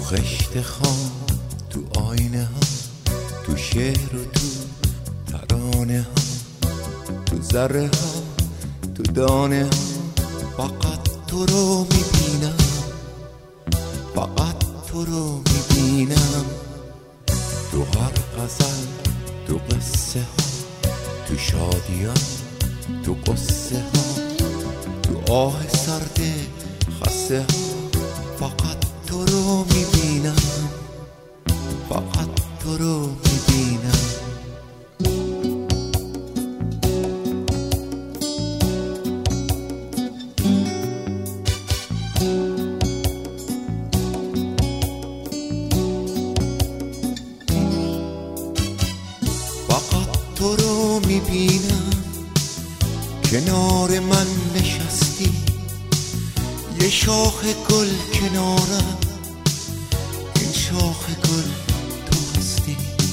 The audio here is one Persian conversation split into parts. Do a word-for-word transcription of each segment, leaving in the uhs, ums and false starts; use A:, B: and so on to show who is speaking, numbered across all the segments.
A: خشت خام، تو آینه ها، تو شعر و تو ترانه ها، تو ذره ها، تو دانه ها، فقط تو رو میبینم، فقط تو رو میبینم. تو هر غزل، تو قصه ها، تو شادی ها، تو قصه ها، تو آه سرد خسته ها، فقط تو رو میبینم، فقط تو رو میبینم. فقط تو رو میبینم، کنار من نشستی، یه شاخ گل کنارم، این شاخ گل تو هستی.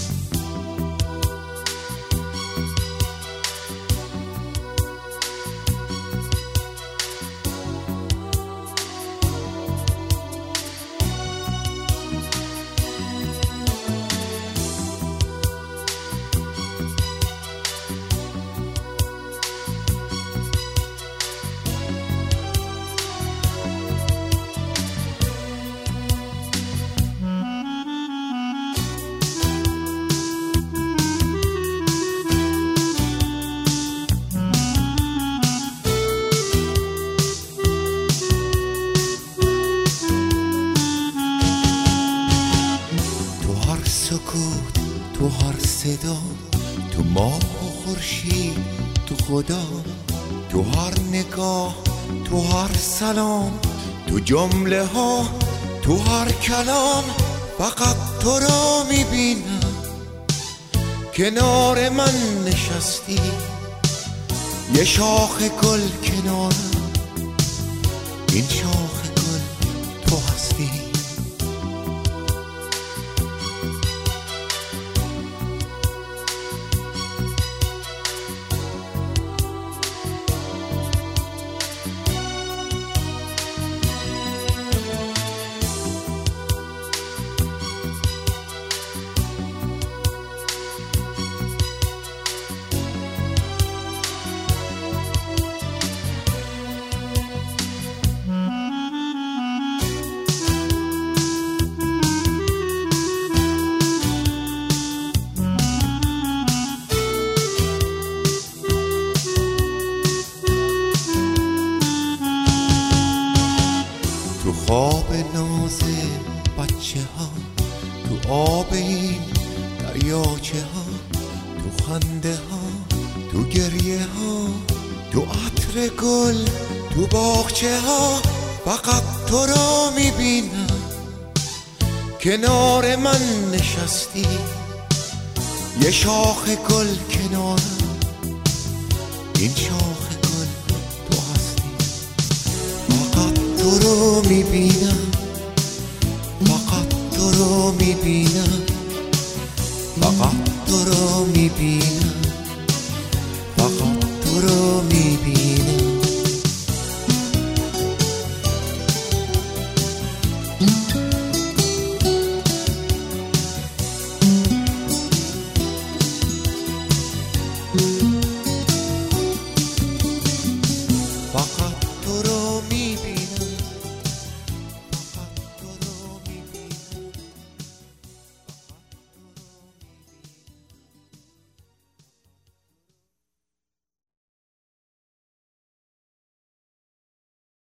A: سکوت، تو هر صدا، تو ماه و خورشید، تو خدا، تو هر نگاه، تو هر سلام، تو جمله ها، تو هر کلام، فقط تو رو میبینم، کنار من نشستی، یه شاخ گل کنارم، این شاخ گل تو هستی. تو خواب ناز بچه ها، تو آب این دریاچه ها، تو خنده ها، تو گریه ها، تو عطر گل، تو باغچه ها، فقط تو رو میبینم، کنار من نشستی، یه شاخ گل کنارم، این شاخ گل تو هستی. فقط تو رو میبینم، فقط تو رو میبینم، فقط تو رو میبینم، فقط تو رو میبینم.